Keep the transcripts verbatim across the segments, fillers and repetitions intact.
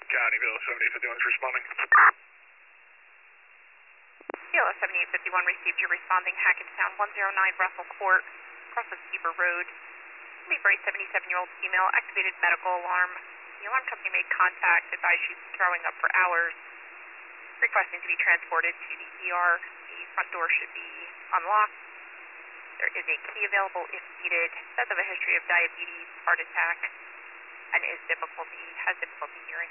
County Bill seventy fifty-one is responding. C L S seventy-eight fifty-one received your responding Hackettstown one oh nine Russell Court, across the Steeper Road. Leave for a seventy-seven-year-old female, activated medical alarm. The alarm company made contact, advised she's been throwing up for hours, requesting to be transported to the E R. The front door should be unlocked. There is a key available if needed. Says of a history of diabetes, heart attack, and is difficulty, has difficulty hearing.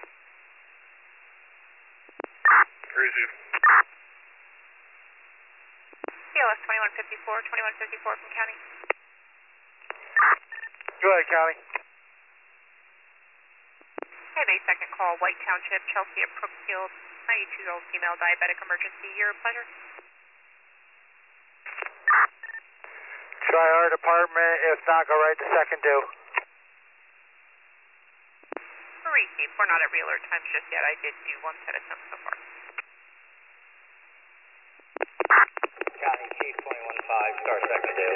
Receive. C L S twenty-one fifty-four, twenty-one fifty-four from County. Go ahead, County. I have a second call, White Township, Chelsea at Brookfield, ninety-two-year-old female diabetic emergency. Your pleasure. Try our department. If not, go right to second due. Receive. We're not at re-alert times just yet. I did do one set of notes so far. County Chief twenty-one five, star second due.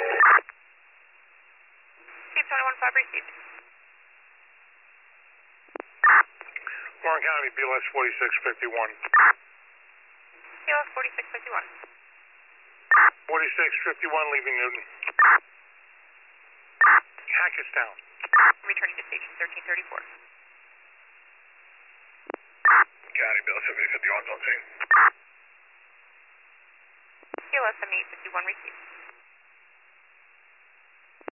Chief twenty-one five received. Warren County B L S forty-six fifty-one. C L S forty-six fifty-one. forty-six fifty-one leaving Newton. Hackettstown. Returning to station thirteen thirty-four. County Bill seventy fifty-one is on scene. C L S seventy-eight fifty-one received.